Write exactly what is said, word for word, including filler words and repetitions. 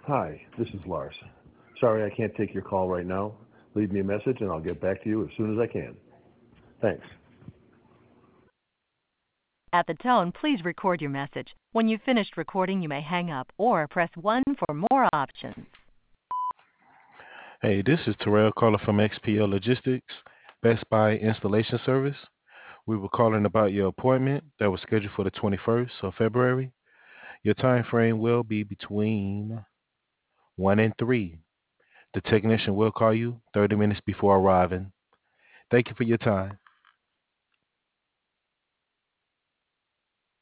Hi, this is Lars. Sorry I can't take your call right now. Leave me a message and I'll get back to you as soon as I can. Thanks. At the tone, please record your message. When you've finished recording, you may hang up or press one for more options. Hey, this is Terrell calling from X P L Logistics, Best Buy Installation Service. We were calling about your appointment that was scheduled for the twenty-first of February. Your time frame will be between one and three. The technician will call you thirty minutes before arriving. Thank you for your time.